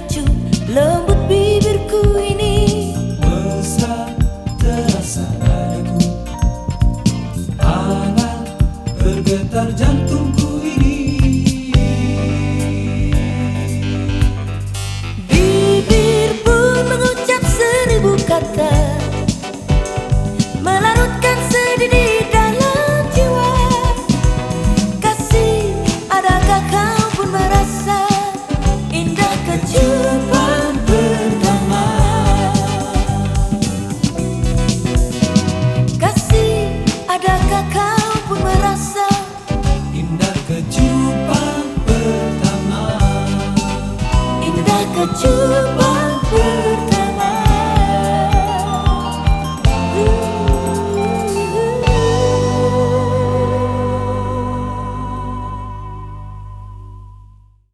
kecup lembut bibirku ini. Mesra terasa padaku, hangat bergetar jantungku ini. Bibir pun mengucap 1000 kata, melarutkan sedih di dalam jiwa. Kasih, adakah kau pun merasa indah kecupan pertama? Kasih, adakah kau pun merasa Indah kecupan pertama, indah kecupan pertama?